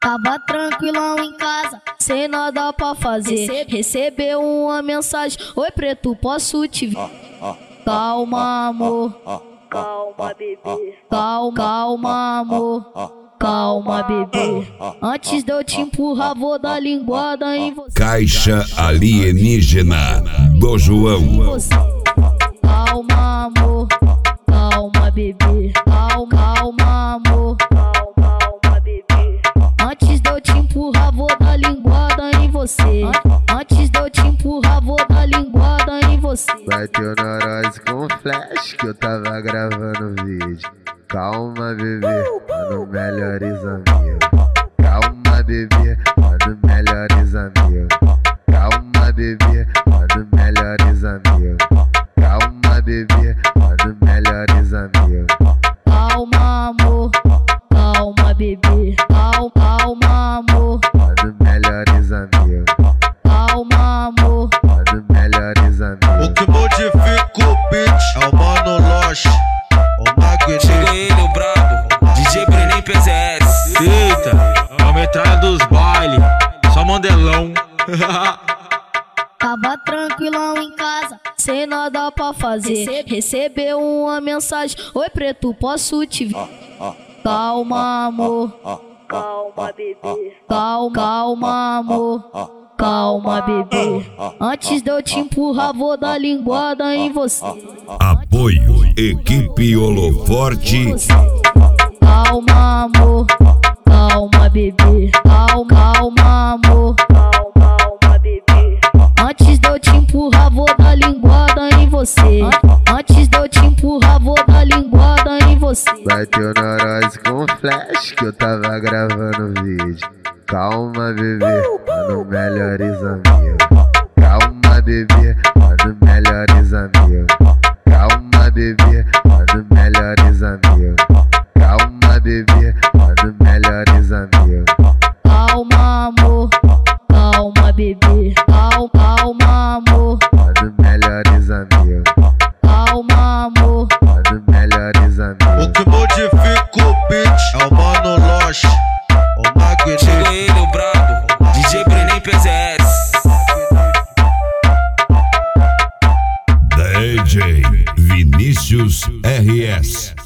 Tava tranquilão em casa, sem nada pra fazer. Recebeu uma mensagem: oi preto, posso te ver? Calma amor, calma bebê, calma amor, calma bebê. Antes de eu te empurrar vou dar linguada em você. Caixa alienígena do João. Calma amor, calma bebê, calma amor, calma bebê. Antes de eu te empurrar vou dar linguada em você. Antes de eu te empurrar vou dar linguada em você. Bateu neurose com flash que eu tava gravando vídeo. Calma bebê, mano, melhores amigos. Calma bebê, mano, melhores amigos. Calma bebê, mano, melhores amigos. Calma bebê, mano, melhores amigos. Calma amor, calma bebê, calma amor, Mano, melhores amigos. calma amor. Mano, melhores amigos. O que modifica o beat é o Mano Loche, o Magneto. Chegou ele, o brabo, DJ Brenem PZS. Eita, a metralha dos baile, só mandelão. Tava tranquilão em casa, sem nada pra fazer. Recebeu uma mensagem: oi preto, posso te ver? Calma amor, calma bebê, calma amor, calma bebê. Antes de eu te empurrar vou dar linguada em você. Apoio Equipe Holoforte. Calma amor, calma bebê, calma amor, calma bebê. Antes de eu te empurrar vou dar linguada em você. Antes de eu te empurrar vou dar linguada em você. Bateu neurose com flash que eu tava gravando vídeo. Calma bebê, mano, melhores amigos. Calma bebê, mano, melhores amigos. Calma bebê, mano, melhores amigos. Calma bebê, mano, melhores amigos. Calma amor, calma bebê, calma amor, Mano, melhores amigos. calma amor. Mano, melhores amigos. O que modifica o beat é o Mano Loche, o Magneto. Chegou ele, o brabo, DJ Brenem PZS. DJ Vinícius RS.